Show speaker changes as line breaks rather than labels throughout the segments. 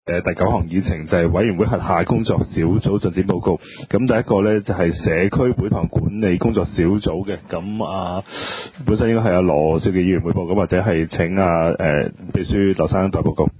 第9項議程就係委員會轄下工作小組進展報告。咁第一個呢，就係社區會堂管理工作小組嘅。咁本身應該係阿羅少傑議員匯報，咁或者係請秘書劉生代報告。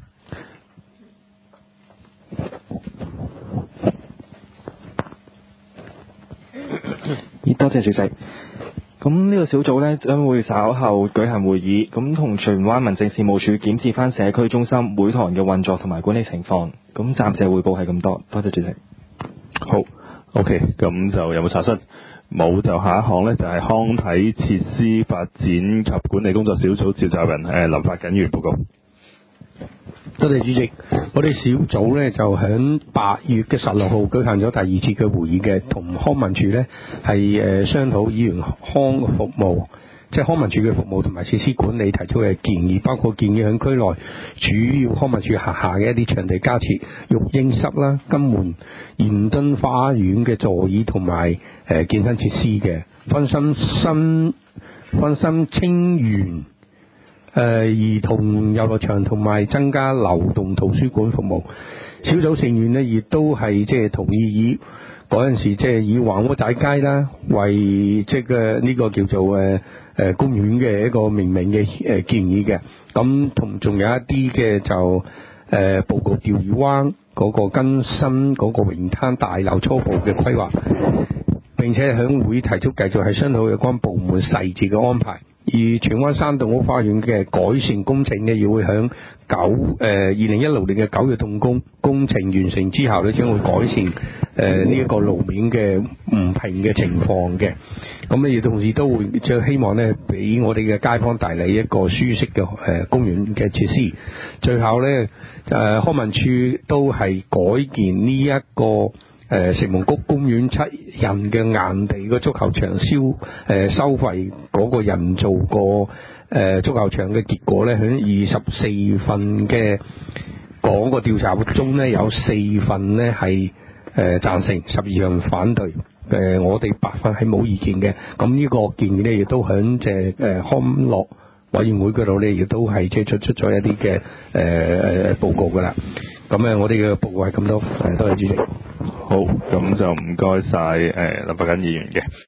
多謝主席。咁呢個小組呢，將會稍後舉行會議，咁同荃灣民政事務處檢視翻社區中心會堂嘅運作同埋管理情況。咁暫時嘅匯報係咁多，多謝主席。
好 ，OK， 咁就有冇查詢？冇，就下一項呢，就係康體設施發展及管理工作小組召集人林發瑾議員報告。
多謝主席，我哋小組呢就響8月嘅16號舉行咗第2次嘅會議嘅，同康文署呢係商討議員康服務，即係康文署嘅服務同埋設施管理提出嘅建議，包括建議響區內主要康文署轄下嘅一啲場地加設育嬰室啦、金門延敦花園嘅座椅同埋健身設施嘅，分身清園兒童遊樂場同埋增加流動圖書館服務。小組成員呢亦都係即係同意以嗰陣時即係以橫窩仔街啦為即係呢個叫做公園嘅一個命名嘅建議嘅。咁同仲有一啲嘅就報告釣魚灣嗰個更新嗰個泳灘大樓初步嘅規劃，並且響會提出繼續係商討有關部門細節嘅安排。而荃灣山道屋花園嘅改善工程呢，亦會響2016年嘅9月動工，工程完成之後呢，將會改善呢一個路面嘅唔平嘅情況嘅。咁呢亦同時都會即希望呢，俾我哋嘅街坊帶嚟一個舒適嘅公園嘅設施。最後呢，康文署都係改建呢一個城門谷公園7人嘅硬地個足球場收費嗰個人造個足球場嘅結果呢，響24份嘅嗰個調查中呢，有4份呢係贊成，12人反對。我哋8份係冇意見嘅。咁呢個建議呢，亦都響康樂委員會嗰度呢，亦都係即係出咗一啲嘅報告噶啦。咁我哋嘅報告係咁多，多謝主席。
好，咁就唔該晒林發瑾議員嘅。